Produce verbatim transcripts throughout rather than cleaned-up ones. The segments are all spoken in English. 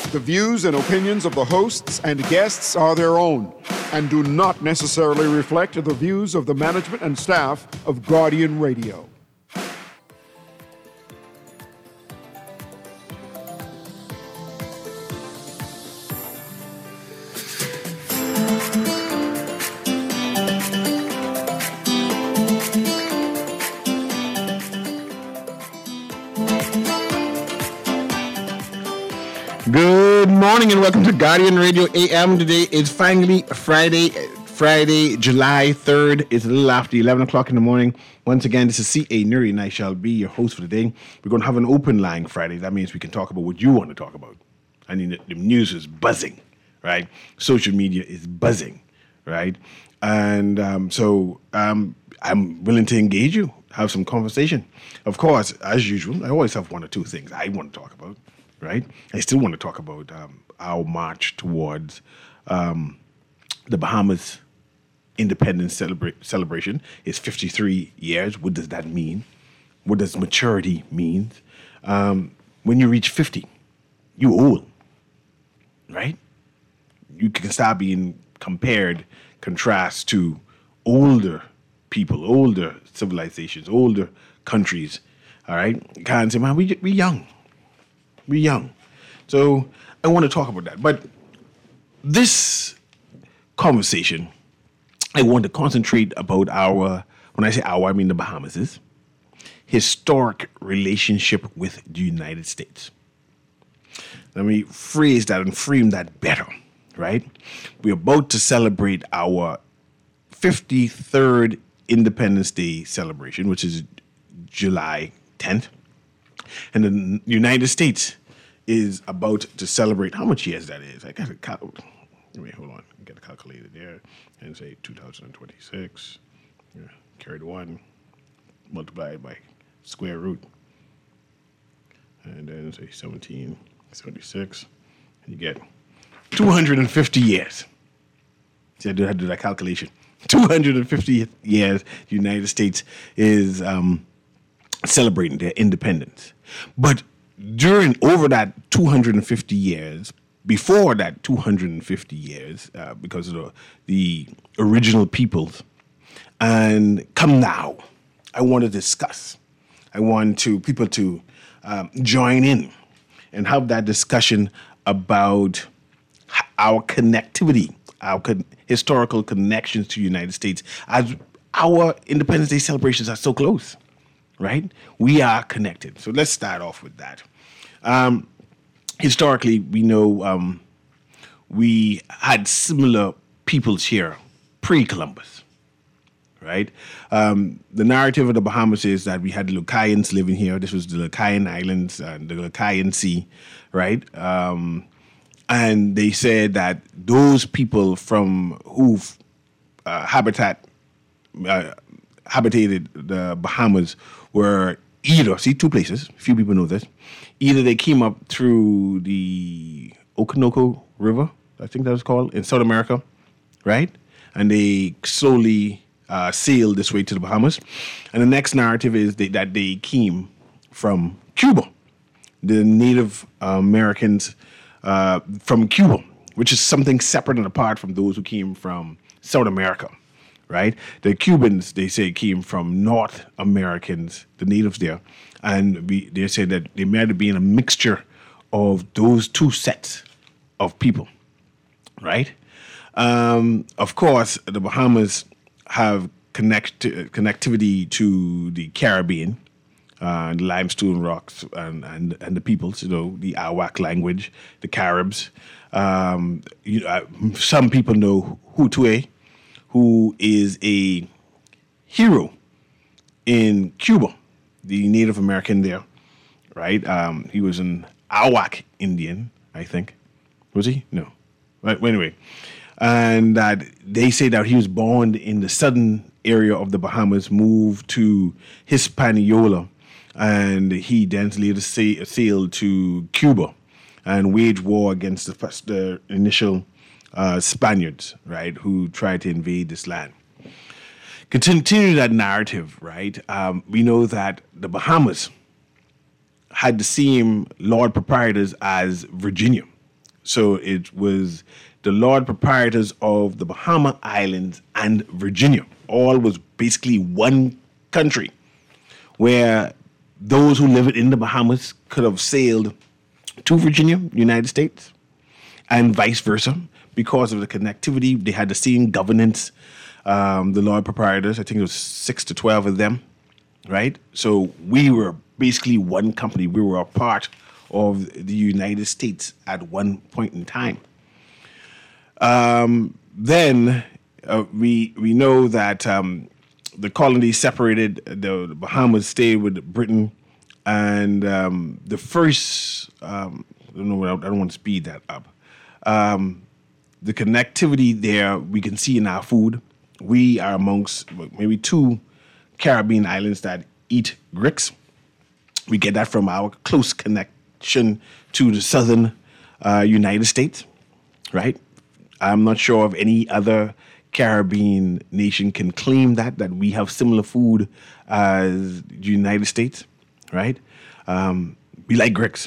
The views and opinions of the hosts and guests are their own and do not necessarily reflect the views of the management and staff of Guardian Radio. Good morning and welcome to Guardian Radio A M. Today is finally Friday, Friday, July third. It's a little after eleven o'clock in the morning. Once again, this is C A Nuri and I shall be your host for the day. We're going to have an open line Friday. That means we can talk about what you want to talk about. I mean, the, the news is buzzing, right? Social media is buzzing, right? And um, so um, I'm willing to engage you, have some conversation. Of course, as usual, I always have one or two things I want to talk about. Right? I still want to talk about um, our march towards um, the Bahamas independence celebra- celebration. It's fifty-three years. What does that mean? What does maturity mean? Um, when you reach fifty, you old, right? You can start being compared, contrast to older people, older civilizations, older countries, all right? You can't say, man, we, we young. We're young. So I want to talk about that. But this conversation, I want to concentrate about our, when I say our, I mean the Bahamas' historic relationship with the United States. Let me phrase that and frame that better, right? We're about to celebrate our fifty-third Independence Day celebration, which is July tenth. And the United States is about to celebrate how much years that is. I got to cal- wait, hold on. Get a calculator there and say two thousand twenty-six. Yeah, carry the one, multiply it by square root, and then say seventeen seventy-six, and you get two hundred fifty years. See, I did, I did that calculation. two hundred fifty years. The United States is um, celebrating their independence. But during, over that two hundred fifty years, before that two hundred fifty years, uh, because of the, the original peoples, and come now, I want to discuss. I want to people to um, join in and have that discussion about our connectivity, our con- historical connections to the United States, as our Independence Day celebrations are so close. Right? We are connected. So let's start off with that. Um, historically, we know um, we had similar peoples here pre-Columbus, right? Um, the narrative of the Bahamas is that we had the Lucayans living here. This was the Lucayan Islands and the Lucayan Sea, right? Um, and they said that those people from who've uh, habitat uh, habitated the Bahamas were either, see, two places, few people know this, either they came up through the Orinoco River, I think that was called, in South America, right? And they slowly uh, sailed this way to the Bahamas. And the next narrative is they, that they came from Cuba, the Native Americans uh, from Cuba, which is something separate and apart from those who came from South America. Right? The Cubans, they say, came from North Americans, the natives there. And we, they say that they might have been a mixture of those two sets of people. Right? Um, of course, the Bahamas have connect, connectivity to the Caribbean, uh, the limestone rocks and, and, and the peoples, you know, the Arawak language, the Caribs. Um, you know, some people know Hutué, who is a hero in Cuba, the Native American there, right? Um, he was an Arawak Indian, I think. Was he? No. Right, well, anyway. And that they say that he was born in the southern area of the Bahamas, moved to Hispaniola, and he then later sa- sailed to Cuba and waged war against the, the initial Uh, Spaniards, right, who tried to invade this land. Continue that narrative, right? Um, we know that the Bahamas had the same Lord Proprietors as Virginia. So it was the Lord Proprietors of the Bahama Islands and Virginia. All was basically one country where those who lived in the Bahamas could have sailed to Virginia, United States, and vice versa. Because of the connectivity, they had the same governance, um, the Lord Proprietors. I think it was six to twelve of them, right? So we were basically one company. We were a part of the United States at one point in time. Um, then uh, we we know that um, the colonies separated. The, the Bahamas stayed with Britain, and um, the first um, I don't know. I don't want to speed that up. Um, the connectivity there we can see in our food. We are amongst maybe two Caribbean islands that eat grits. We get that from our close connection to the southern uh, United States, right? I'm not sure if any other Caribbean nation can claim that, that we have similar food as the United States, right? Um, we like grits.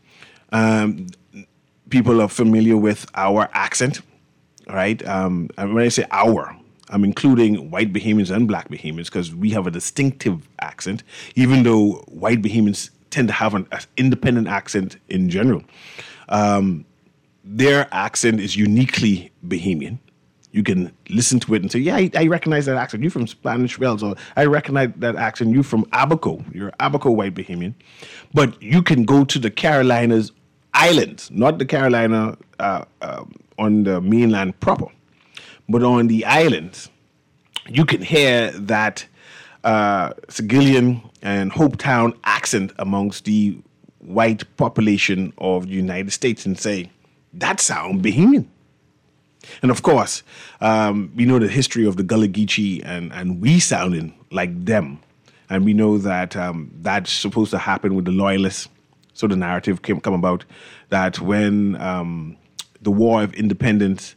Um, people are familiar with our accent, right? Um, and when I say our, I'm including white Bahamians and black Bahamians because we have a distinctive accent, even though white Bahamians tend to have an, an independent accent in general. Um, their accent is uniquely Bahamian. You can listen to it and say, yeah, I, I recognize that accent. You're from Spanish Wells, or I recognize that accent. You're from Abaco. You're Abaco white Bahamian. But you can go to the Carolinas Islands, not the Carolina uh, uh, on the mainland proper, but on the islands, you can hear that uh, Sigillian and Hopetown accent amongst the white population of the United States and say, that sounds Bahamian. And of course, um, we know the history of the Gullah Geechee and, and we sounding like them. And we know that um, that's supposed to happen with the Loyalists. So the narrative came come about that when um, the War of Independence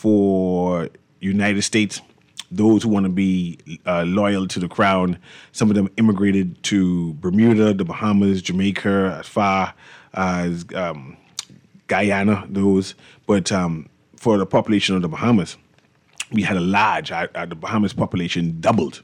for United States, those who want to be uh, loyal to the crown, some of them immigrated to Bermuda, the Bahamas, Jamaica, as far as um, Guyana, those. But um, for the population of the Bahamas, we had a large, uh, uh, the Bahamas population doubled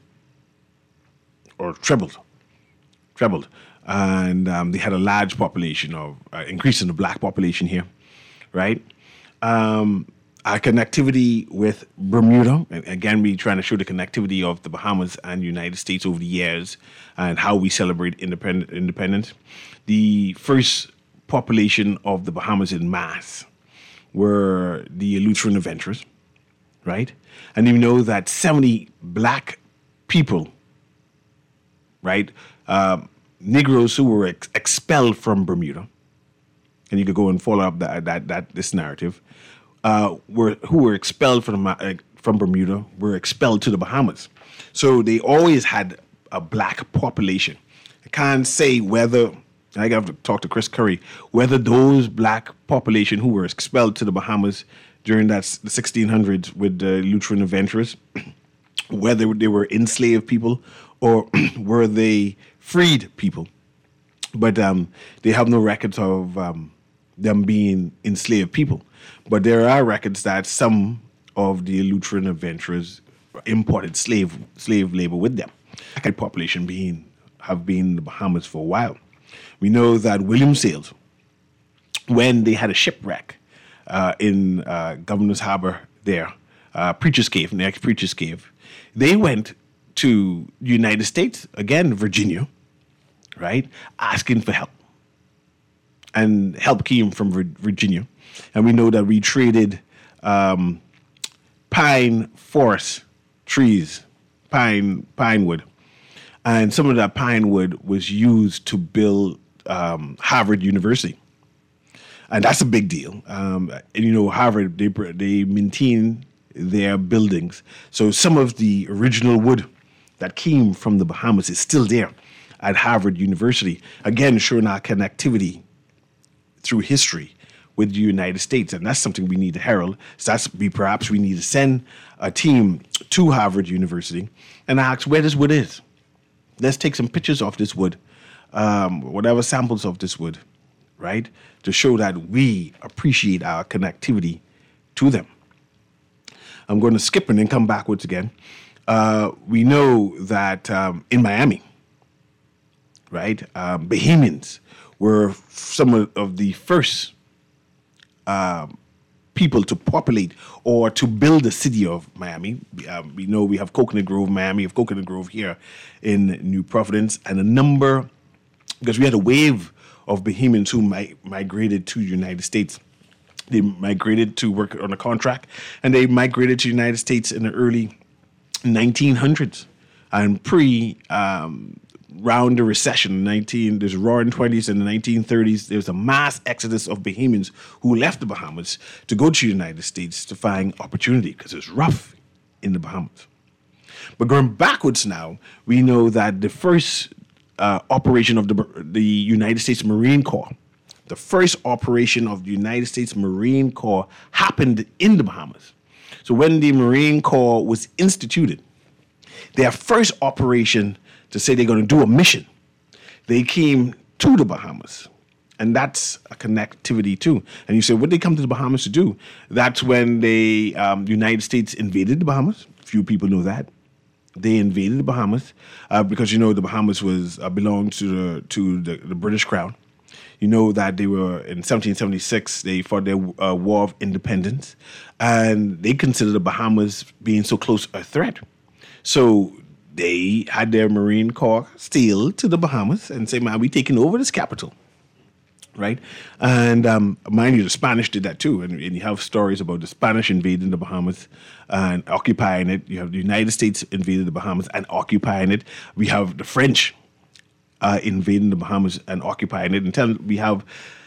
or trebled, trebled. And um, they had a large population of, uh, increase in the black population here, right? Um, our connectivity with Bermuda, and again, we're trying to show the connectivity of the Bahamas and United States over the years and how we celebrate independent, independence. The first population of the Bahamas in mass were the Eleutherian adventurers, right? And you know that seventy black people, right, um, Negroes who were ex- expelled from Bermuda, and you could go and follow up that that, that this narrative, uh, were who were expelled from uh, from Bermuda were expelled to the Bahamas. So they always had a black population. I can't say whether, I have to talk to Chris Curry, whether those black population who were expelled to the Bahamas during that the sixteen hundreds with the Lutheran adventurers, whether they were enslaved people or were they freed people. But um, they have no records of um, them being enslaved people. But there are records that some of the Lutheran adventurers imported slave slave labor with them. The population being have been in the Bahamas for a while. We know that William Sales, when they had a shipwreck uh, in uh, Governor's Harbor there, uh, Preacher's Cave, next Preacher's Cave, they went to the United States, again, Virginia, right, asking for help. And help came from Virginia. And we know that we traded um, pine forest trees, pine pine wood. And some of that pine wood was used to build um, Harvard University. And that's a big deal. Um, and, you know, Harvard, they, they maintain their buildings. So some of the original wood that came from the Bahamas is still there at Harvard University. Again, showing our connectivity through history with the United States. And that's something we need to herald. So that's we perhaps we need to send a team to Harvard University and ask where this wood is. Let's take some pictures of this wood, um, whatever samples of this wood, right? To show that we appreciate our connectivity to them. I'm going to skip and then come backwards again. Uh, we know that um, in Miami, right, um, Bahamians were some of, of the first um, people to populate or to build the city of Miami. Um, we know we have Coconut Grove, Miami, we have Coconut Grove here in New Providence, and a number, because we had a wave of Bahamians who mi- migrated to the United States. They migrated to work on a contract, and they migrated to the United States in the early nineteen hundreds. And pre, um, round the recession, nineteen there's roaring twenties and the nineteen thirties, there was a mass exodus of Bahamians who left the Bahamas to go to the United States to find opportunity because it was rough in the Bahamas. But going backwards now, we know that the first uh, operation of the, the United States Marine Corps, the first operation of the United States Marine Corps happened in the Bahamas. So when the Marine Corps was instituted, their first operation to say they're going to do a mission, they came to the Bahamas. And that's a connectivity too. And you say, what did they come to the Bahamas to do? That's when the um, United States invaded the Bahamas. Few people know that. They invaded the Bahamas uh, because, you know, the Bahamas was uh, belonged to the to the, the British Crown. You know that they were, in seventeen seventy-six, they fought their uh, War of Independence, and they considered the Bahamas being so close a threat. So they had their Marine Corps sail to the Bahamas and say, man, we taking over this capital, right? And um, mind you, the Spanish did that too. And, and you have stories about the Spanish invading the Bahamas and occupying it. You have the United States invaded the Bahamas and occupying it. We have the French Uh, invading the Bahamas and occupying it. And tell, we have,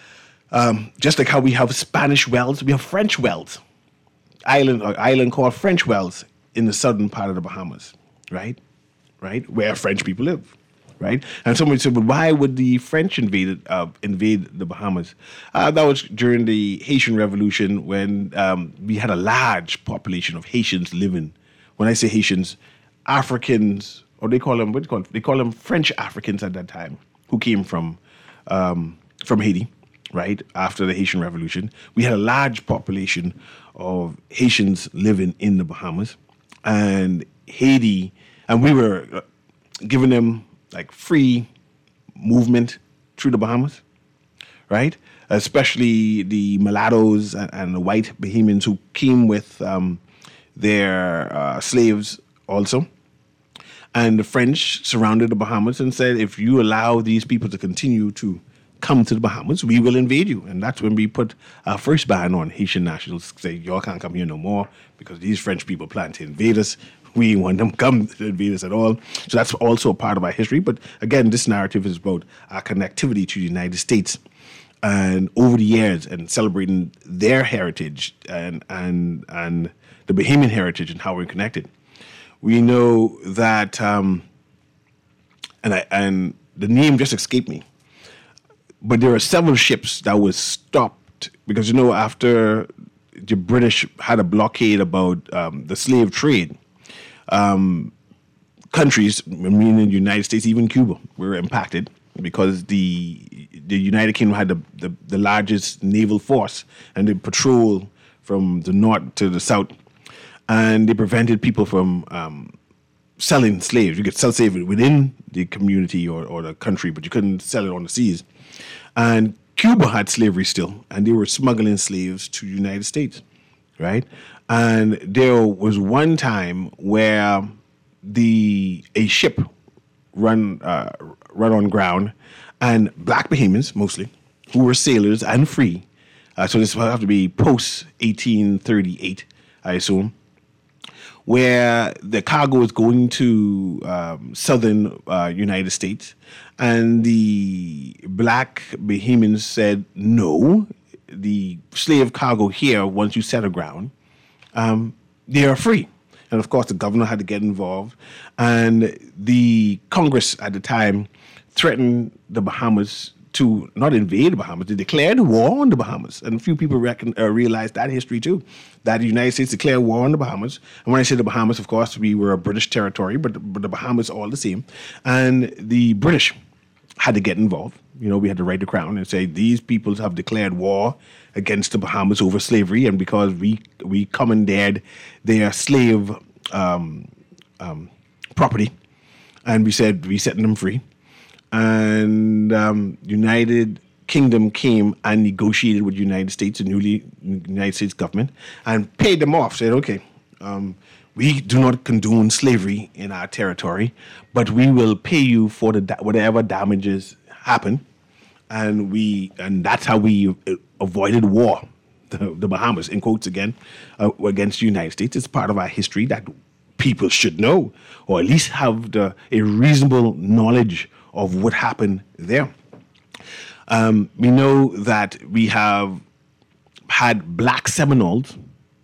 um, just like how we have Spanish wells, we have French wells, island or island called French wells in the southern part of the Bahamas, right? Right, where French people live, right? And somebody said, "But why would the French invade uh, invade the Bahamas?" Uh, that was during the Haitian Revolution when um, we had a large population of Haitians living. When I say Haitians, Africans. Or they call them what do you call them? They call them French Africans at that time, who came from um, from Haiti, right after the Haitian Revolution. We had a large population of Haitians living in the Bahamas, and Haiti, and we were giving them like free movement through the Bahamas, right? Especially the mulattoes and, and the white Bahamians who came with um, their uh, slaves also. And the French surrounded the Bahamas and said, if you allow these people to continue to come to the Bahamas, we will invade you. And that's when we put our first ban on Haitian nationals, say, y'all can't come here no more because these French people plan to invade us. We didn't want them to come to invade us at all. So that's also a part of our history. But again, this narrative is about our connectivity to the United States and over the years and celebrating their heritage and and and the Bahamian heritage and how we're connected. We know that, um, and I, and the name just escaped me, but there are several ships that was stopped because, you know, after the British had a blockade about um, the slave trade, um, countries, meaning the United States, even Cuba, were impacted because the the United Kingdom had the, the, the largest naval force and they patrol from the north to the south. And they prevented people from um, selling slaves. You could sell slavery within the community or, or the country, but you couldn't sell it on the seas. And Cuba had slavery still, and they were smuggling slaves to the United States, right? And there was one time where the a ship run uh, run on ground, and black Bahamians mostly, who were sailors and free. Uh, so this will have to be post eighteen thirty-eight, I assume. Where the cargo was going to um, southern uh, United States, and the black Bahamians said, no, the slave cargo here, once you set aground, um, they are free. And of course, the governor had to get involved, and the Congress at the time threatened the Bahamas to not invade the Bahamas, they declared war on the Bahamas. And a few people reckon, uh, realize that history too, that the United States declared war on the Bahamas. And when I say the Bahamas, of course, we were a British territory, but, but the Bahamas all the same. And the British had to get involved. You know, we had to write the crown and say these peoples have declared war against the Bahamas over slavery, and because we we commandeered their slave um, um, property, and we said we setting them free, and um, United Kingdom came and negotiated with the United States, the newly United States government, and paid them off. Said, okay, um, we do not condone slavery in our territory, but we will pay you for the da- whatever damages happen, and we and that's how we avoided war. The, the Bahamas, in quotes again, uh, against the United States. It's part of our history that people should know, or at least have the, a reasonable knowledge of what happened there. Um, we know that we have had black Seminoles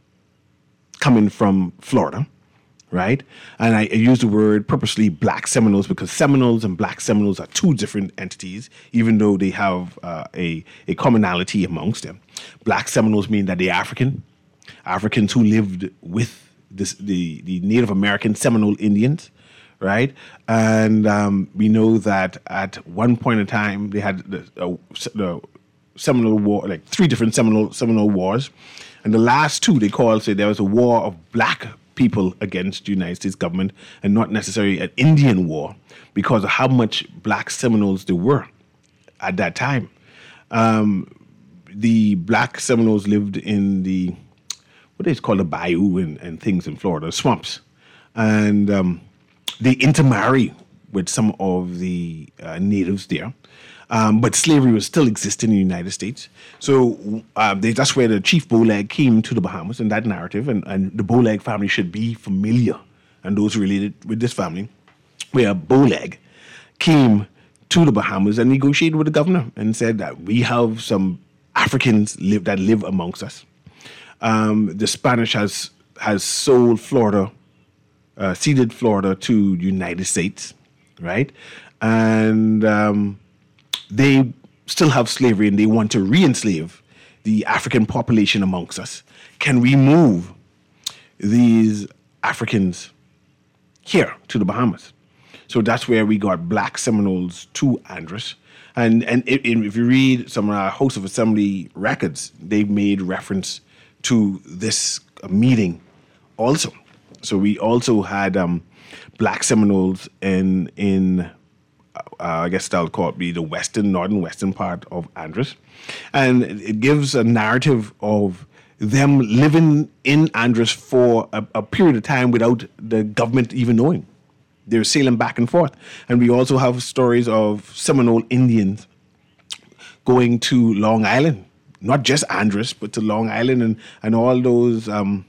coming from Florida, right? And I, I use the word purposely black Seminoles because Seminoles and black Seminoles are two different entities, even though they have uh, a, a commonality amongst them. Black Seminoles mean that they're African, Africans who lived with this, the, the Native American Seminole Indians, right? And um, we know that at one point in time, they had the, uh, the Seminole War, like three different Seminole, Seminole wars. And the last two, they call, say there was a war of black people against the United States government and not necessarily an Indian war because of how much black Seminoles there were at that time. Um, the black Seminoles lived in the, what they call the bayou and, and things in Florida, swamps. And um, they intermarry with some of the uh, natives there. Um, but slavery was still existing in the United States. So um, they, that's where the Chief Bowleg came to the Bahamas in that narrative. And, and the Bowleg family should be familiar, and those related with this family, where Bowleg came to the Bahamas and negotiated with the governor and said that we have some Africans live, that live amongst us. Um, the Spanish has, has sold Florida, uh, ceded Florida to the United States, right? And um, they still have slavery and they want to re-enslave the African population amongst us. Can we move these Africans here to the Bahamas? So that's where we got black Seminoles to Andros. And and if, if you read some of our House of Assembly records, they made reference to this meeting also. So we also had um, black Seminoles in in Uh, I guess that'll call it be the western, northern, western part of Andros. And it gives a narrative of them living in Andros for a, a period of time without the government even knowing. They're sailing back and forth. And we also have stories of Seminole Indians going to Long Island, not just Andros, but to Long Island and, and all those, um,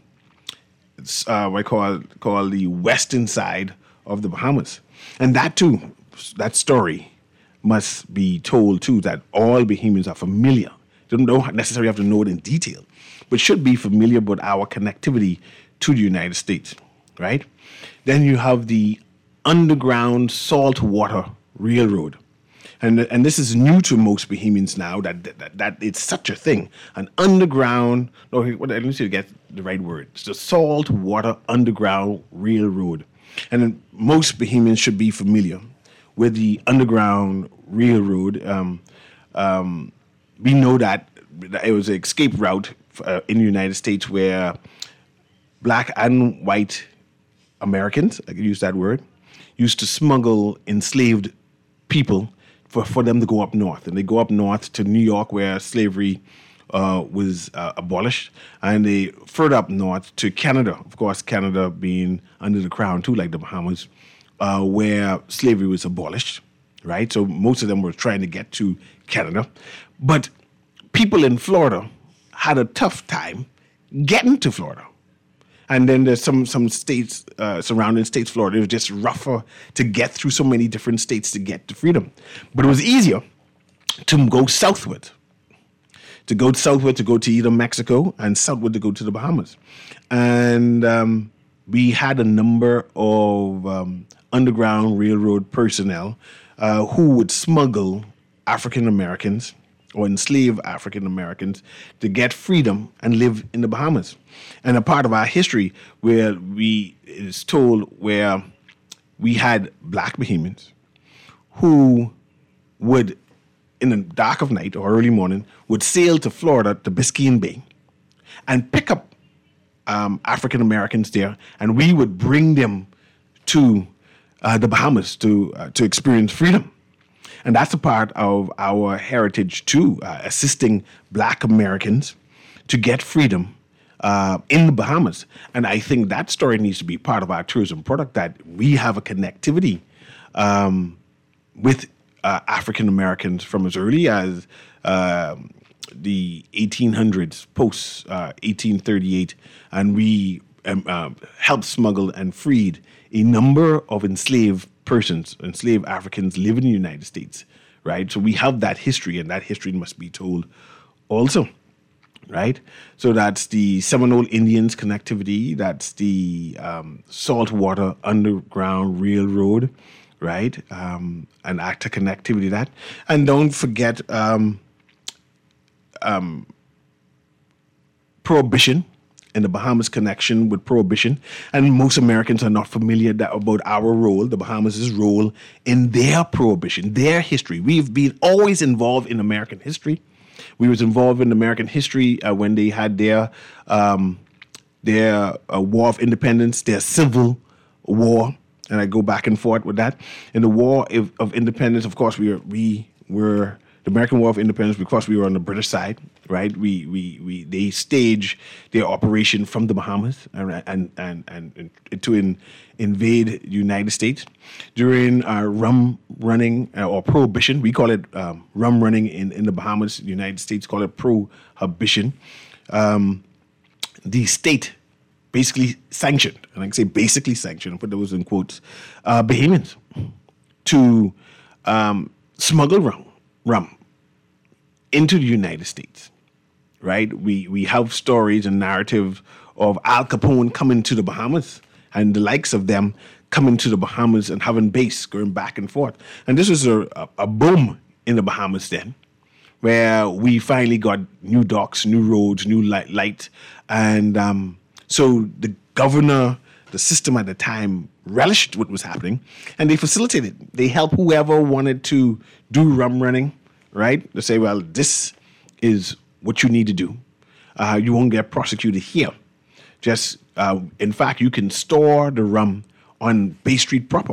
uh, what I call, call the western side of the Bahamas. And that too, that story must be told too, that all Bahamians are familiar. They don't necessarily have to know it in detail, but should be familiar with our connectivity to the United States, right? Then you have the Underground Saltwater Railroad. And, and this is new to most Bahamians now, that, that that it's such a thing. An underground, no, let me see to get the right word. It's the Saltwater Underground Railroad. And then most Bahamians should be familiar with the Underground Railroad. Um, um, we know that it was an escape route uh, in the United States where black and white Americans, I can use that word, used to smuggle enslaved people for, for them to go up north. And they go up north to New York where slavery uh, was uh, abolished. And they further up north to Canada, of course, Canada being under the crown too, like the Bahamas, uh, where slavery was abolished, right? So most of them were trying to get to Canada. But people in Florida had a tough time getting to Florida. And then there's some some states, uh, surrounding states, Florida, it was just rougher to get through so many different states to get to freedom. But it was easier to go southward, to go southward, to go to either Mexico, and southward to go to the Bahamas. And um, we had a number of um, Underground Railroad personnel uh, who would smuggle African Americans or enslave African Americans to get freedom and live in the Bahamas. And a part of our history where we it is told where we had black Bahamians who would, in the dark of night or early morning, would sail to Florida, to Biscayne Bay, and pick up um, African Americans there, and we would bring them to uh, the Bahamas to uh, to experience freedom. And that's a part of our heritage too, uh, assisting Black Americans to get freedom uh, in the Bahamas. And I think that story needs to be part of our tourism product, that we have a connectivity um, with uh, African Americans from as early as uh, the eighteen hundreds, post uh, eighteen thirty-eight, and we um, uh, helped smuggle and freed a number of enslaved persons, enslaved Africans live in the United States, right? So we have that history, and that history must be told also, right? So that's the Seminole Indians connectivity, that's the um, Saltwater Underground Railroad, right? Um, and actor connectivity, that. And don't forget um, um, Prohibition, and the Bahamas connection with Prohibition. And most Americans are not familiar that, about our role, the Bahamas' role in their Prohibition, their history. We've been always involved in American history. We was involved in American history uh, when they had their um, their uh, War of Independence, their Civil War, and I go back and forth with that. In the War of, of Independence, of course, we were we were the American War of Independence because we were on the British side, right? We we we they stage their operation from the Bahamas and and and, and, and to in, invade the United States during our rum running uh, or prohibition. We call it um, rum running in, in the Bahamas. The United States call it prohibition. Um, the state basically sanctioned, and I can say basically sanctioned, I put those in quotes, uh, Bahamians to um, smuggle rum. rum into the United States, right? We we have stories and narrative of Al Capone coming to the Bahamas and the likes of them coming to the Bahamas and having base going back and forth. And this was a, a, a boom in the Bahamas then, where we finally got new docks, new roads, new light, light. and um, so the governor, the system at the time relished what was happening, and they facilitated. They helped whoever wanted to do rum running, right? They say, well, this is what you need to do. Uh, you won't get prosecuted here. Just, uh, in fact, you can store the rum on Bay Street proper.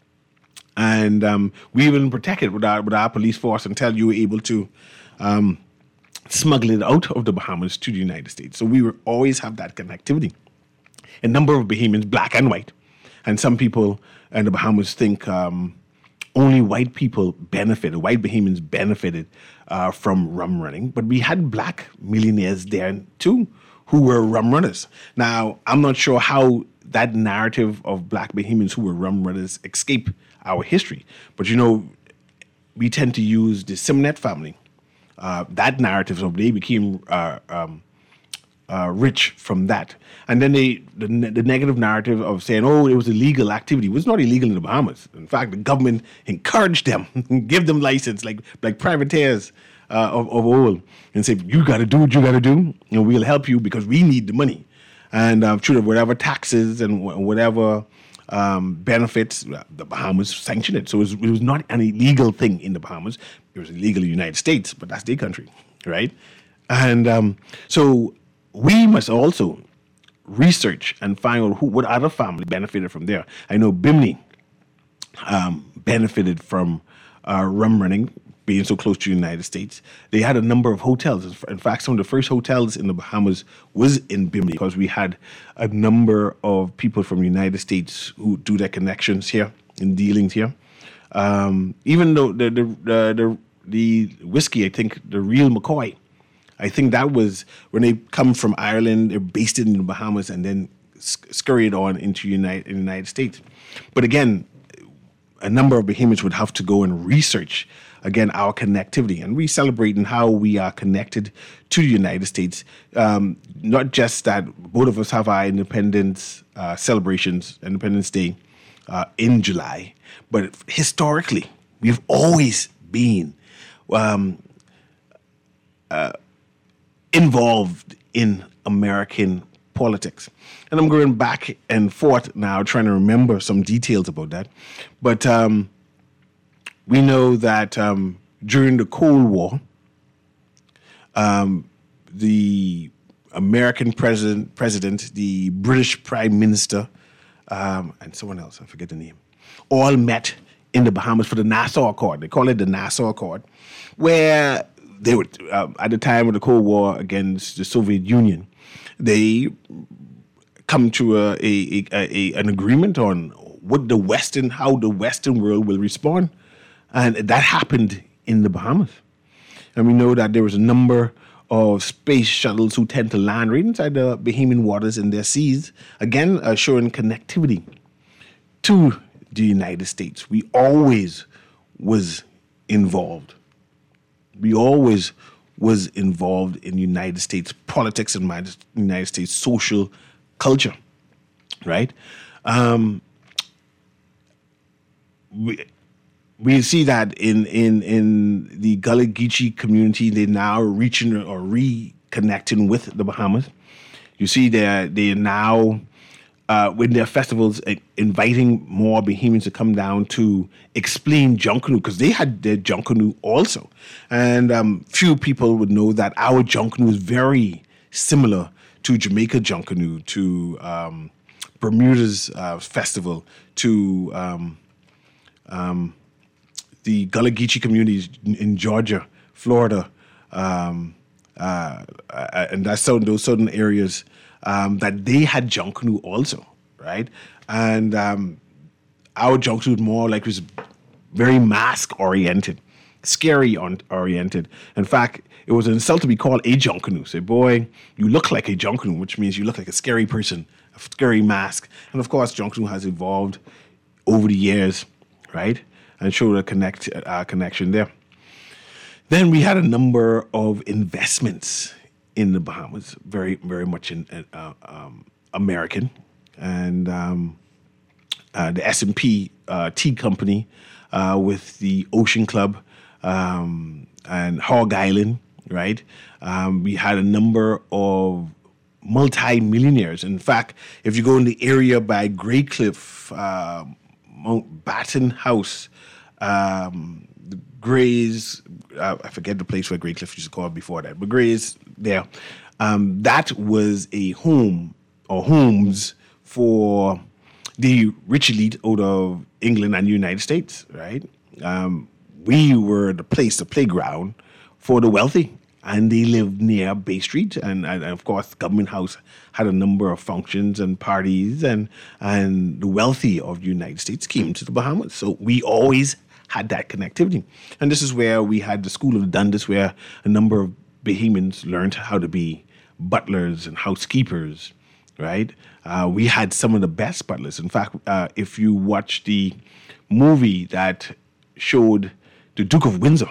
And um, we even protect it with our, with our police force until you were able to um, smuggle it out of the Bahamas to the United States. So we were always have that connectivity. A number of Bahamians, black and white, and some people in the Bahamas think um, only white people benefited, white Bahamians benefited uh, from rum running. But we had black millionaires there too who were rum runners. Now, I'm not sure how that narrative of black Bahamians who were rum runners escape our history. But, you know, we tend to use the Simonette family. Uh, that narrative, so they became uh, um, uh, rich from that. And then they, the, the negative narrative of saying, oh, it was illegal activity. It was not illegal in the Bahamas. In fact, the government encouraged them, give them license, like like privateers uh, of, of old, and say, you got to do what you got to do, and we'll help you because we need the money. And uh, through whatever taxes and whatever um, benefits, the Bahamas sanctioned it. So it was, it was not an illegal thing in the Bahamas. It was illegal in the United States, but that's their country, right? And um, so we must also research and find out who, what other family benefited from there. I know Bimini um, benefited from uh, rum running, being so close to the United States. They had a number of hotels. In fact, some of the first hotels in the Bahamas was in Bimini because we had a number of people from the United States who do their connections here and dealings here. Um, even though the the, the the the whiskey, I think the real McCoy, I think that was when they come from Ireland, they're based in the Bahamas and then scurried on into United, in the United States. But again, a number of Bahamians would have to go and research, again, our connectivity. And we celebrating how we are connected to the United States. Um, not just that both of us have our independence uh, celebrations, Independence Day, uh, in July, but historically, we've always been um, uh, involved in American politics. And I'm going back and forth now trying to remember some details about that. But um, we know that um, during the Cold War, um, the American president, president, the British Prime Minister, um, and someone else, I forget the name, all met in the Bahamas for the Nassau Accord. They call it the Nassau Accord, where they were, uh, at the time of the Cold War against the Soviet Union, they come to a, a, a, a an agreement on what the Western, how the Western world will respond. And that happened in the Bahamas. And we know that there was a number of space shuttles who tend to land right inside the Bahamian waters in their seas, again, uh, showing connectivity to the United States. We always was involved. We always was involved in United States politics and United States social culture, right? Um, we, we see that in, in, in the Gullah Geechee community, they're now reaching or reconnecting with the Bahamas. You see they're, they're now, uh, with their festivals, uh, inviting more Bahamians to come down to explain Junkanoo, because they had their Junkanoo also. And um, few people would know that our Junkanoo is very similar to Jamaica Junkanoo, to um, Bermuda's uh, festival, to um, um, the Gullah Geechee communities in Georgia, Florida, um, uh, and that's certain, those certain areas um, that they had Junkanoo also, right? And um, our Junkanoo was more like, was very mask-oriented, scary-oriented. In fact, it was an insult to be called a Junkanoo. Say, boy, you look like a Junkanoo, which means you look like a scary person, a scary mask. And of course, Junkanoo has evolved over the years, right? And showed a connect uh, connection there. Then we had a number of investments in the Bahamas, very, very much in, uh, um, American. And um, uh, the S and P uh, Tea Company uh, with the Ocean Club um, and Hog Island, right? Um, we had a number of multi-millionaires. In fact, if you go in the area by Grey Cliff, uh, Mount Batten House, um, the Grays, uh, I forget the place where Grey Cliff used to call it before that, but Grays there, um, that was a home or homes for the rich elite out of England and the United States, right? Um, we were the place, the playground for the wealthy, and they lived near Bay Street. And, and of course, Government House had a number of functions and parties, and, and the wealthy of the United States came to the Bahamas. So we always had that connectivity. And this is where we had the School of Dundas, where a number of Bahamians learned how to be butlers and housekeepers, right? Uh, we had some of the best butlers. In fact, uh, if you watch the movie that showed the Duke of Windsor,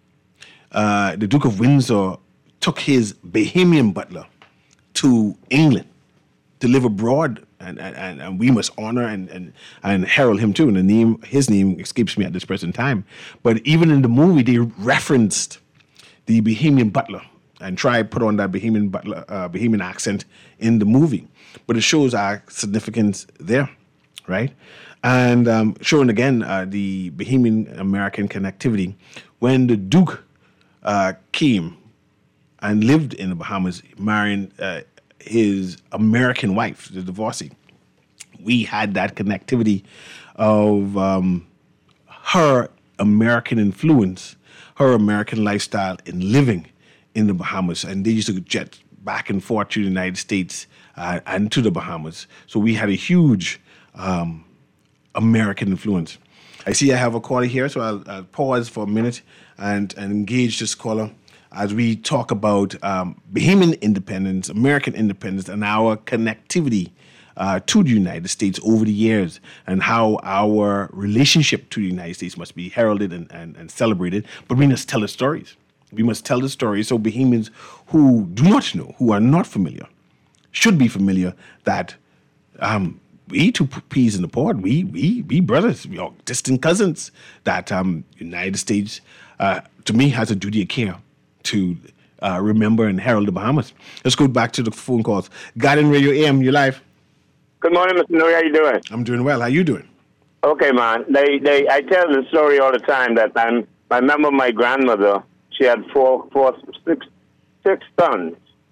uh, the Duke of Windsor took his Bahamian butler to England to live abroad, and, and, and we must honor and, and, and herald him too. And the name, his name escapes me at this present time. But even in the movie, they referenced the Bahamian butler and tried put on that Bahamian butler, uh, Bahamian accent in the movie. But it shows our significance there, right? And um, showing again uh, the Bahamian American connectivity. When the Duke uh, came and lived in the Bahamas, marrying uh, his American wife, the divorcee, we had that connectivity of um, her American influence, her American lifestyle in living in the Bahamas. And they used to jet back and forth to the United States uh, and to the Bahamas. So we had a huge um, American influence. I see I have a caller here, so I'll, I'll pause for a minute and, and engage this caller as we talk about um, Bahamian independence, American independence, and our connectivity uh, to the United States over the years, and how our relationship to the United States must be heralded and, and, and celebrated. But we must tell the stories. We must tell the stories so Bahamians who do not know, who are not familiar, should be familiar that um, we two peas in the pod, we we we brothers, we are distant cousins. That um, United States, uh, to me, has a duty of care to uh, remember and herald the Bahamas. Let's go back to the phone calls. Guardian Radio A M, you're live. Good morning, Mister Nuri. How you doing? I'm doing well. How you doing? Okay, man. They, they. I tell the story all the time that I'm. I remember my grandmother. She had four, four, six, six sons,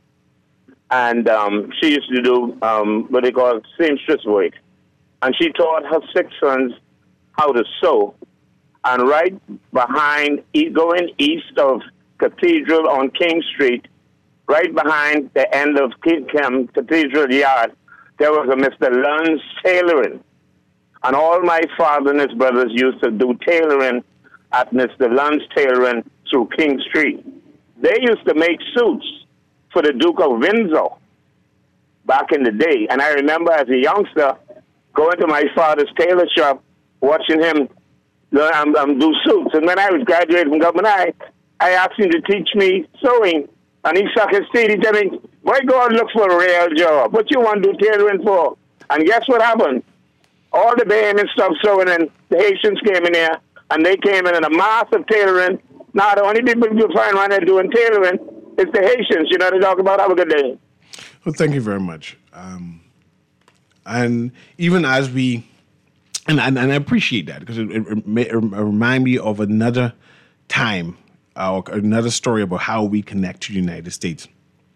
and um, she used to do um, what they call seamstress work. And she taught her six sons how to sew. And right behind, going east of Cathedral on King Street, right behind the end of King Cathedral Yard, there was a Mister Lunn's Tailoring. And all my father and his brothers used to do tailoring at Mister Lunn's Tailoring through King Street. They used to make suits for the Duke of Windsor back in the day. And I remember as a youngster going to my father's tailor shop, watching him um, um, do suits. And when I was graduating from Government High, I asked him to teach me sewing. And he sucked his teeth. He said me, why go and look for a real job? What you want to do tailoring for? And guess what happened? All the Bahamian stuff sewing, and the Haitians came in here, and they came in in a mass of tailoring. Now, the only people you find around there doing tailoring is the Haitians. You know what they talk about? Have a good day. Well, thank you very much. Um, and even as we, and, and, and I appreciate that, because it, it, it, it reminds me of another time, uh, another story about how we connect to the United States.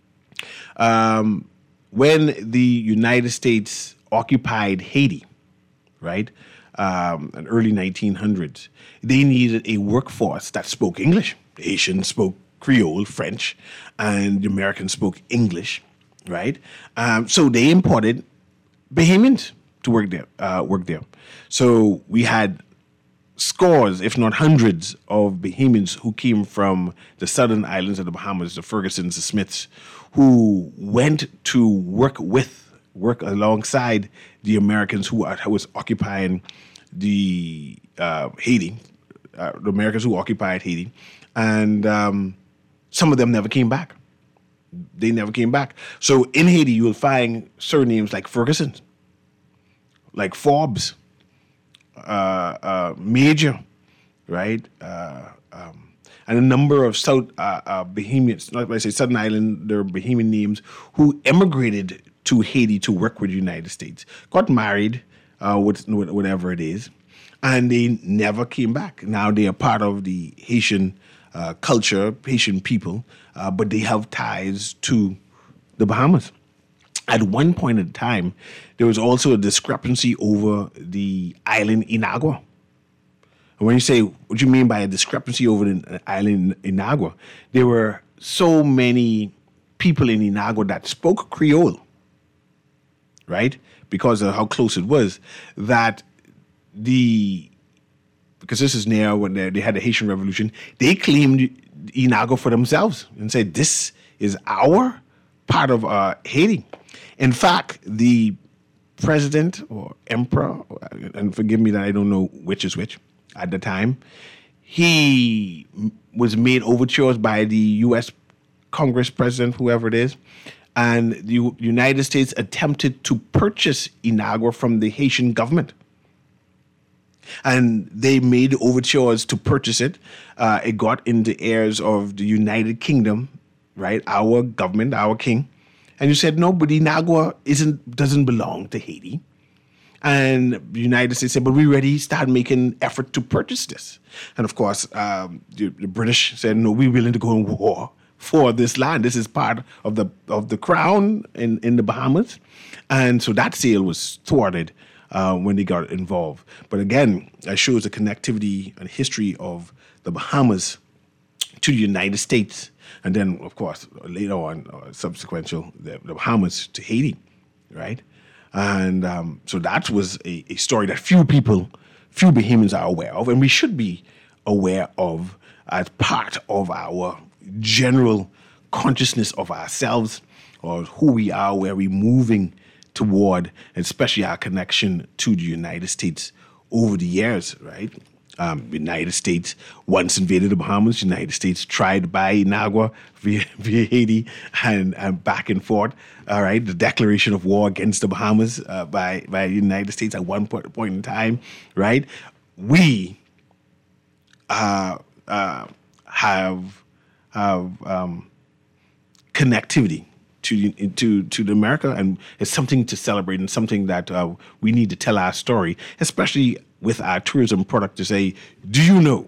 Um, when the United States occupied Haiti, right, um, in early nineteen hundreds, they needed a workforce that spoke English. The Haitians spoke Creole, French, and the Americans spoke English, right? Um, so they imported Bahamians to work there. Uh, work there. So we had scores, if not hundreds, of Bahamians who came from the southern islands of the Bahamas, the Fergusons, the Smiths, who went to work with, work alongside the Americans who, are, who was occupying the uh, Haiti, uh, the Americans who occupied Haiti, and um, some of them never came back. They never came back. So in Haiti, you will find surnames like Ferguson, like Forbes, uh, uh, Major, right? Uh, um, and a number of South uh, uh, Bahamians, not when I say Southern Island, they're Bahamian names, who emigrated to Haiti to work with the United States, got married, uh, with, with whatever it is, and they never came back. Now they are part of the Haitian uh, culture, Haitian people, uh, but they have ties to the Bahamas. At one point in time, there was also a discrepancy over the island Inagua. And when you say, what do you mean by a discrepancy over the island Inagua? There were so many people in Inagua that spoke Creole, right? Because of how close it was, that the, because this is near when they, they had the Haitian Revolution, they claimed Inagua for themselves and said, this is our part of uh, Haiti. In fact, the president or emperor, and forgive me that I don't know which is which at the time, he was made overtures by the U S Congress president, whoever it is, and the United States attempted to purchase Inagua from the Haitian government. And they made overtures to purchase it. Uh, it got in the ears of the United Kingdom, right? Our government, our king. And you said, no, but Inagua isn't, doesn't belong to Haiti. And the United States said, but we already started making effort to purchase this. And of course, um, the, the British said, no, we're willing to go in war for this land. This is part of the of the crown in, in the Bahamas. And so that sale was thwarted uh, when they got involved. But again, that shows the connectivity and history of the Bahamas to the United States. And then, of course, later on, uh, subsequential, the, the Bahamas to Haiti, right? And um, so that was a, a story that few people, few Bahamians are aware of, and we should be aware of as part of our general consciousness of ourselves, or who we are, where we're moving toward, especially our connection to the United States over the years, right? Um, United States once invaded the Bahamas. United States tried to buy Inagua via, via Haiti and, and back and forth. All right, the declaration of war against the Bahamas uh, by by the United States at one point, point in time. Right, we uh, uh, have have um, connectivity to to to the America, and it's something to celebrate and something that uh, we need to tell our story, especially with our tourism product to say, do you know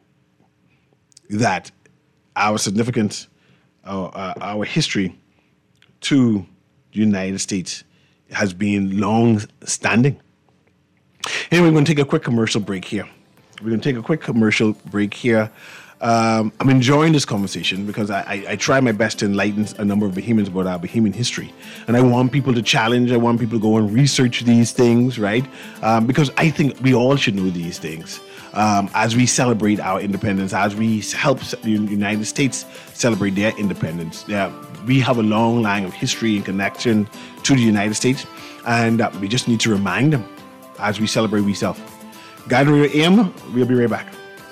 that our significance, our, uh, our history to the United States has been long standing? Anyway, we're going to take a quick commercial break here. We're going to take a quick commercial break here. Um, I'm enjoying this conversation because I, I, I try my best to enlighten a number of Bahamians about our Bahamian history. And I want people to challenge. I want people to go and research these things, right? Um, because I think we all should know these things. Um, as we celebrate our independence, as we help the United States celebrate their independence. Yeah, we have a long line of history and connection to the United States. And uh, we just need to remind them as we celebrate we self. Guardian Radio A M, we'll be right back.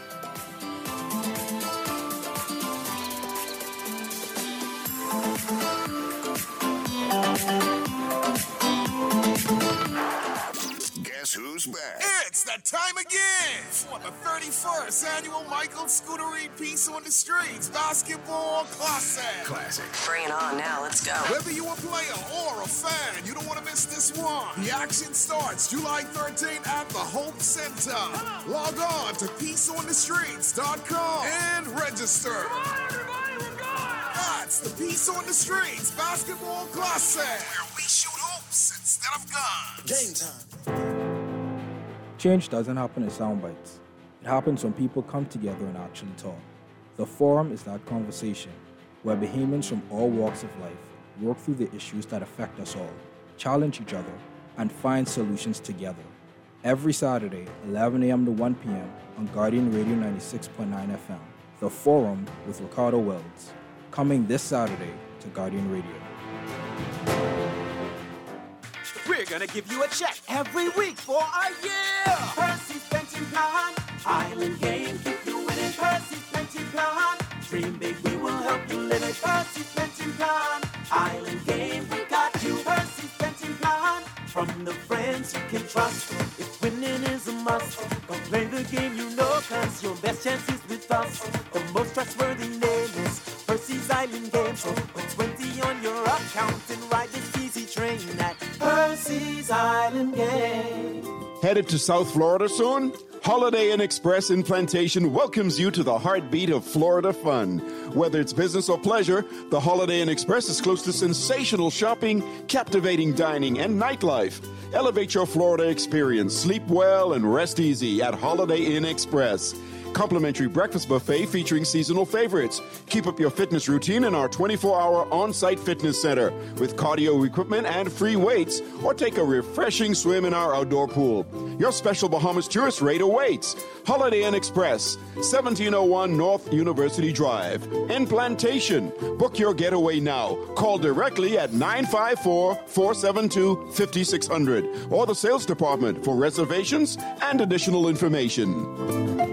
Who's back? It's that time again for the thirty-first annual Michael Scuderi Peace on the Streets Basketball Classic. Classic. Bring it on now, let's go. Whether you're a player or a fan, you don't want to miss this one. The action starts July thirteenth at the Hope Center. Log on to peace on the streets dot com and register. Come on, everybody, we're going! That's the Peace on the Streets Basketball Classic, where we shoot hoops instead of guns. Game time. Change doesn't happen in sound bites. It happens when people come together and actually talk. The Forum is that conversation, where Bahamians from all walks of life work through the issues that affect us all, challenge each other, and find solutions together. Every Saturday, eleven a.m. to one p.m. on Guardian Radio ninety-six point nine F M. The Forum with Ricardo Wells. Coming this Saturday to Guardian Radio. We're gonna give you a check every week for a year. Percy's Pension Plan, Island Game, keep you winning. Percy's Pension Plan, dream big, we will help you live it. Percy's Pension Plan, Island Game, we got you. Percy's Pension Plan, from the friends you can trust. If winning is a must, go play the game you know, cause your best chance is with us. The most trustworthy name is Percy's Island Game. So put twenty on your account and ride this easy train at Percy's Island Game. Headed to South Florida soon? Holiday Inn Express in Plantation welcomes you to the heartbeat of Florida fun. Whether it's business or pleasure, the Holiday Inn Express is close to sensational shopping, captivating dining, and nightlife. Elevate your Florida experience. Sleep well and rest easy at Holiday Inn Express. Complimentary breakfast buffet featuring seasonal favorites. Keep up your fitness routine in our twenty-four hour on-site fitness center with cardio equipment and free weights, or take a refreshing swim in our outdoor pool. Your special Bahamas tourist rate awaits. Holiday Inn Express, seventeen oh one North University Drive, in Plantation. Book your getaway now. Call directly at nine five four, four seven two, five six zero zero or the sales department for reservations and additional information.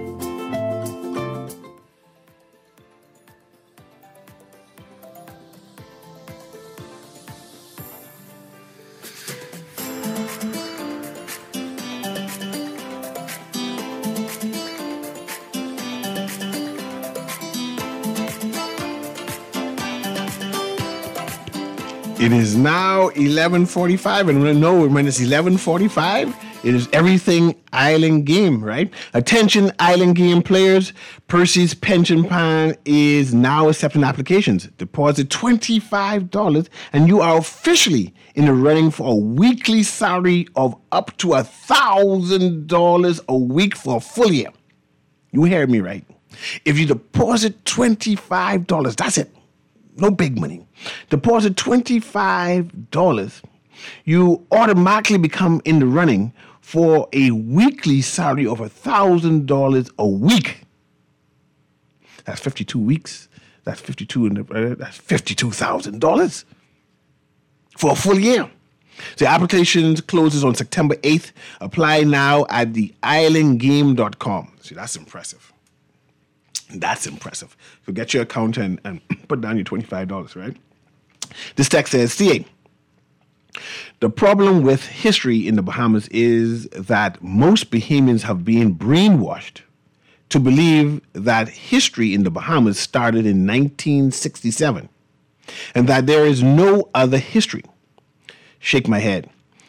It is now eleven forty-five, and no, when it's eleven forty-five, it is everything Island Game, right? Attention, Island Game players. Percy's Pension Plan is now accepting applications. Deposit twenty-five dollars, and you are officially in the running for a weekly salary of up to one thousand dollars a week for a full year. You heard me right. If you deposit twenty-five dollars, that's it. No big money. Deposit twenty-five dollars, you automatically become in the running for a weekly salary of one thousand dollars a week. That's fifty-two weeks. That's fifty-two in the, uh, that's fifty-two thousand dollars for a full year. The application closes on September eighth. Apply now at the island game dot com. See, that's impressive. That's impressive. So get your account and, and put down your twenty-five dollars, right? This text says, C A, the problem with history in the Bahamas is that most Bahamians have been brainwashed to believe that history in the Bahamas started in nineteen sixty-seven and that there is no other history. Shake my head.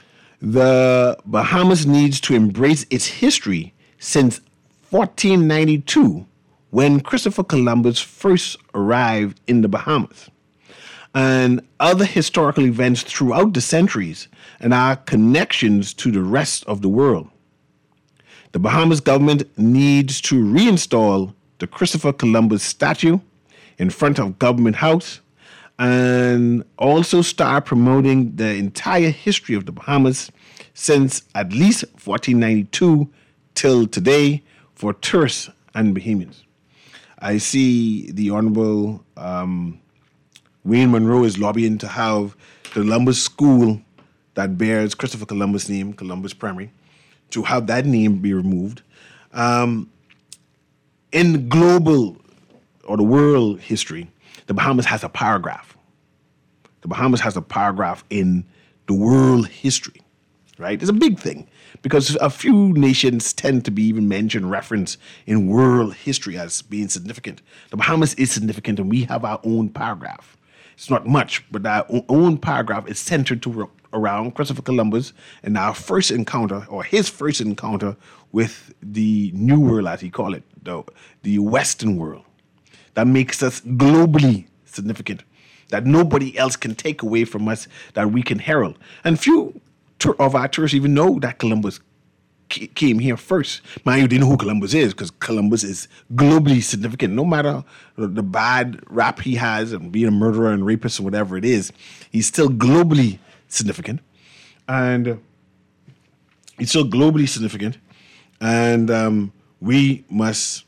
The Bahamas needs to embrace its history since fourteen ninety-two, when Christopher Columbus first arrived in the Bahamas, and other historical events throughout the centuries and our connections to the rest of the world. The Bahamas government needs to reinstall the Christopher Columbus statue in front of Government House and also start promoting the entire history of the Bahamas since at least fourteen ninety-two till today for tourists and Bahamians. I see the Honorable um, Wayne Monroe is lobbying to have the Columbus School that bears Christopher Columbus' name, Columbus Primary, to have that name be removed. Um, in global or the world history, the Bahamas has a paragraph. The Bahamas has a paragraph in the world history, right? It's a big thing because a few nations tend to be even mentioned, referenced in world history as being significant. The Bahamas is significant, and we have our own paragraph. It's not much, but our own paragraph is centered to around Christopher Columbus and our first encounter, or his first encounter with the New World, as he called it, the, the Western world. That makes us globally significant, that nobody else can take away from us, that we can herald. And few of our tourists even know that Columbus came here first. Mind you, they know who Columbus is because Columbus is globally significant. No matter the bad rap he has and being a murderer and rapist or whatever it is, he's still globally significant. And he's still globally significant. And um, we must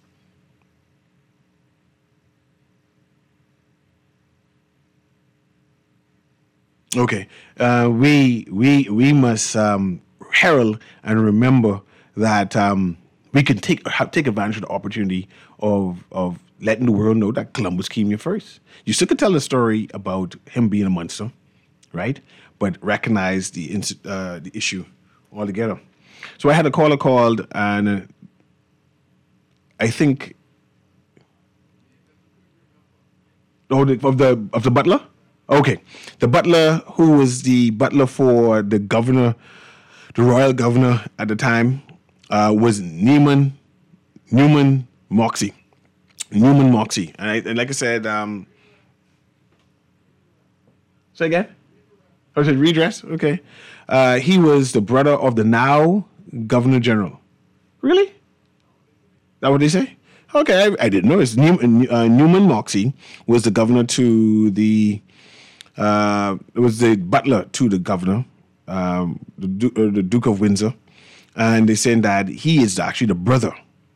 Okay, uh, we we we must um, herald and remember that um, we can take have, take advantage of the opportunity of of letting the world know that Columbus came here first. You still could tell a story about him being a monster, right? But recognize the uh, the issue altogether. So I had a caller called, and uh, I think oh, the, of the of the butler. Okay, the butler who was the butler for the governor, the royal governor at the time, uh, was Newman Newman Moxey. Newman Moxey, and, I, and like I said, um, say again. Oh, I said redress. Okay, uh, he was the brother of the now Governor General. Really? That what they say? Okay, I, I didn't know. It's New, uh, Newman Moxey was the governor to the. Uh, it was the butler to the governor, um, the, du- uh, the Duke of Windsor, and they're saying that he is actually the brother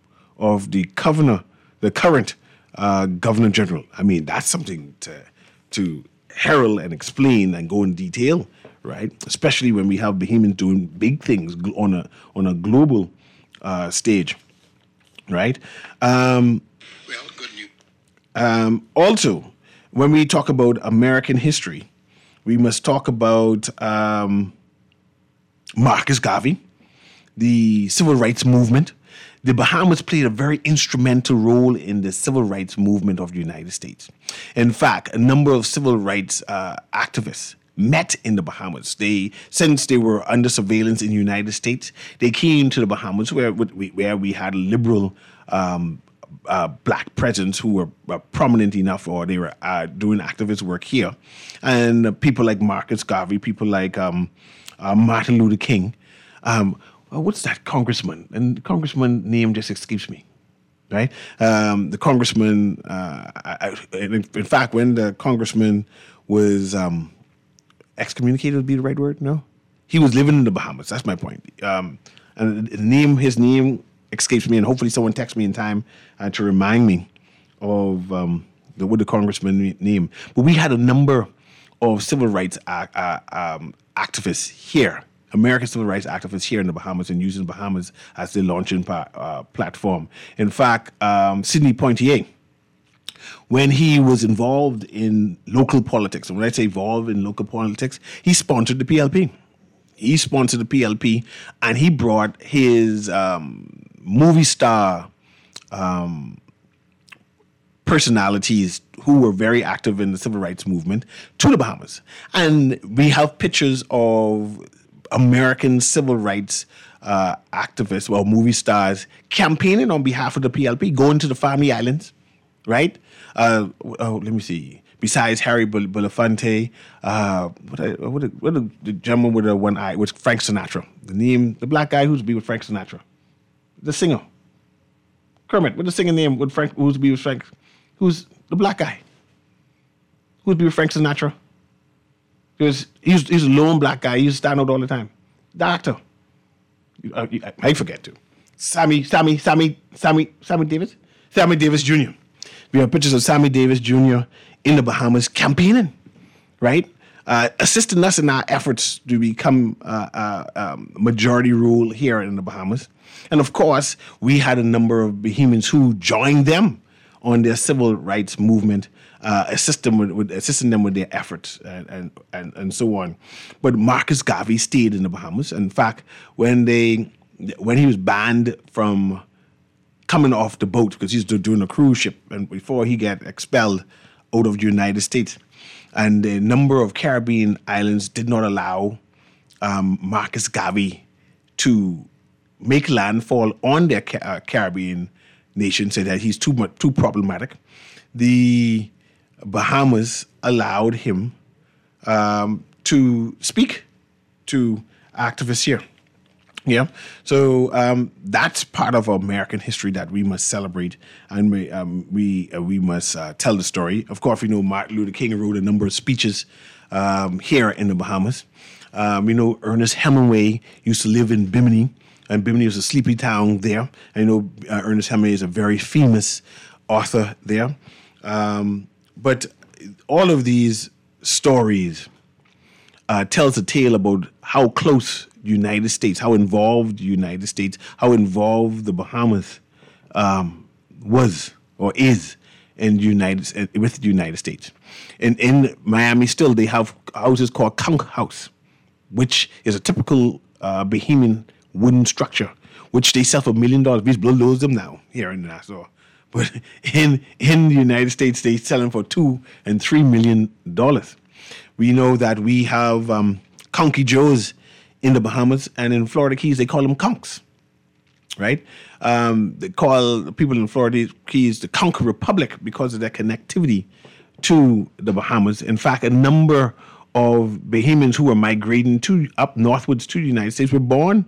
of the governor, the current uh, Governor General. I mean, that's something to to herald and explain and go in detail, right? Especially when we have Bahamians doing big things on a on a global uh, stage, right? Um, well, good news. Um, also. When we talk about American history, we must talk about um, Marcus Garvey, the civil rights movement. The Bahamas played a very instrumental role in the civil rights movement of the United States. In fact, a number of civil rights uh, activists met in the Bahamas. They, since they were under surveillance in the United States, they came to the Bahamas where we, where we had liberal um Uh, black presidents who were uh, prominent enough, or they were uh, doing activist work here, and uh, people like Marcus Garvey, people like um, uh, Martin Luther King. Um, well, what's that congressman? And the congressman name just escapes me, right? Um, the congressman. Uh, I, in, in fact, when the congressman was um, excommunicated, would be the right word? No, he was living in the Bahamas. That's my point. Um, and the name, his name. escapes me, and hopefully someone texts me in time uh, to remind me of um, the, what the congressman name. But we had a number of civil rights uh, uh, um, activists here, American civil rights activists here in the Bahamas, and using the Bahamas as their launching pa- uh, platform. In fact, um, Sidney Poitier, when he was involved in local politics, and when I say involved in local politics, he sponsored the P L P. He sponsored the P L P, and he brought his um, movie star um, personalities who were very active in the civil rights movement to the Bahamas. And we have pictures of American civil rights uh, activists, well, movie stars, campaigning on behalf of the P L P, going to the Family Islands, right? Uh, oh, let me see. Besides Harry Bel- Belafonte, uh, what, I, what, a, what a, the gentleman with the one eye was Frank Sinatra. The name, the black guy who's be with Frank Sinatra, the singer. Kermit, what's the singer name with Frank? Who's be with Frank? Who's the black guy? Who's be with Frank Sinatra? Because he's he's a lone black guy. He used to stand out all the time. The actor. I, I, I forget to. Sammy, Sammy, Sammy, Sammy, Sammy Davis, Sammy Davis Junior We have pictures of Sammy Davis Junior in the Bahamas campaigning, right? Uh, assisting us in our efforts to become uh, uh, um, majority rule here in the Bahamas. And of course, we had a number of Bahamians who joined them on their civil rights movement, uh, assist them with, with, assisting them with their efforts and, and, and, and so on. But Marcus Garvey stayed in the Bahamas. In fact, when they when he was banned from coming off the boat because he's doing a cruise ship, and before he got expelled out of the United States, and a number of Caribbean islands did not allow um, Marcus Garvey to make landfall on their ca- uh, Caribbean nation, said that he's too much, too problematic. The Bahamas allowed him um, to speak to activists here. Yeah, so um, that's part of American history that we must celebrate, and we um, we uh, we must uh, tell the story. Of course, we know Martin Luther King wrote a number of speeches um, here in the Bahamas. Um, we know Ernest Hemingway used to live in Bimini, and Bimini was a sleepy town there. I know uh, Ernest Hemingway is a very famous author there. Um, but all of these stories uh, tells a tale about how close the United States, how involved the United States, how involved the Bahamas um, was or is in the United with the United States. And in Miami, still they have houses called Conch House, which is a typical uh, Bahamian wooden structure, which they sell for a million dollars. We bulldoze them now here in Nassau. But in in the United States, they sell them for two and three million dollars. We know that we have um, Conky Joe's in the Bahamas, and in Florida Keys, they call them conchs, right? Um, they call the people in Florida Keys the Conch Republic because of their connectivity to the Bahamas. In fact, a number of Bahamians who were migrating to up northwards to the United States were born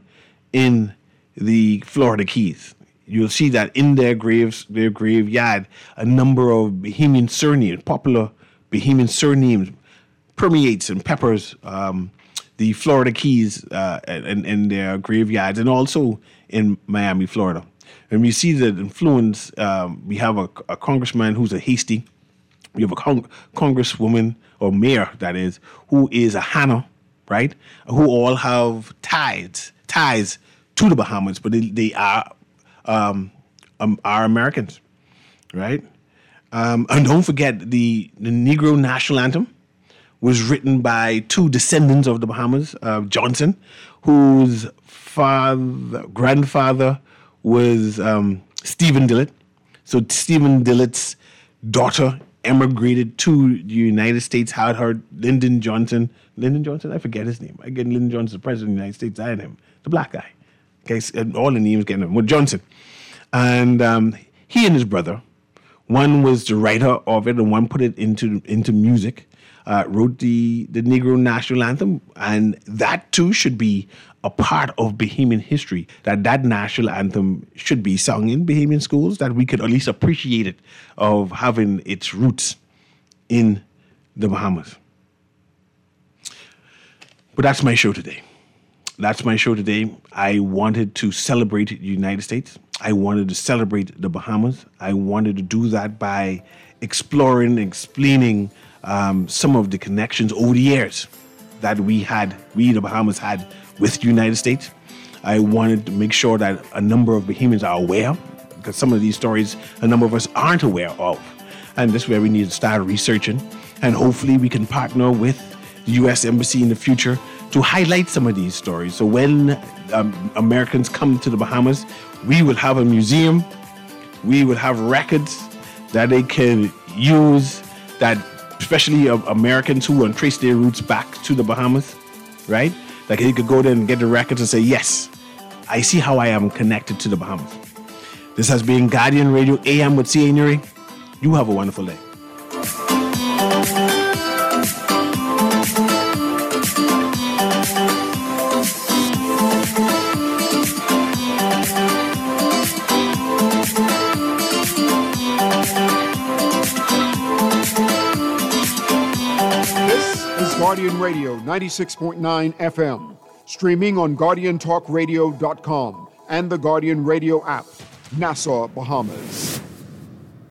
in the Florida Keys. You'll see that in their graves, their graveyard, a number of Bahamian surnames, popular Bahamian surnames, permeates and peppers um, the Florida Keys uh, in, in their graveyards, and also in Miami, Florida. And we see the influence. Um, we have a, a congressman who's a Hasty. We have a con- congresswoman, or mayor, that is, who is a Hannah, right? Who all have ties, ties to the Bahamas, but they, they are um, um, are Americans, right? Um, and don't forget the, the Negro National Anthem was written by two descendants of the Bahamas, uh, Johnson, whose father, grandfather was um, Stephen Dillett. So Stephen Dillett's daughter emigrated to the United States, had her Lyndon Johnson. Lyndon Johnson? I forget his name. I get Lyndon Johnson, the president of the United States. I had him, the black guy. Okay, so all the names getting him. Well, Johnson. And um, he and his brother, one was the writer of it and one put it into into music. Uh, wrote the, the Negro National Anthem, and that too should be a part of Bahamian history, that that national anthem should be sung in Bahamian schools, that we could at least appreciate it of having its roots in the Bahamas. But that's my show today. That's my show today. I wanted to celebrate the United States. I wanted to celebrate the Bahamas. I wanted to do that by exploring, explaining Um, some of the connections over the years that we had, we the Bahamas had with the United States. I wanted to make sure that a number of Bahamians are aware, because some of these stories a number of us aren't aware of. And this is where we need to start researching. And hopefully we can partner with the U S Embassy in the future to highlight some of these stories. So when um, Americans come to the Bahamas, we will have a museum, we will have records that they can use, that especially uh, Americans who want to trace their roots back to the Bahamas, right? Like he could go there and get the records and say, yes, I see how I am connected to the Bahamas. This has been Guardian Radio A M with C A Nuri. You have a wonderful day. Guardian Radio ninety-six point nine F M, streaming on guardian talk radio dot com and the Guardian Radio app, Nassau, Bahamas.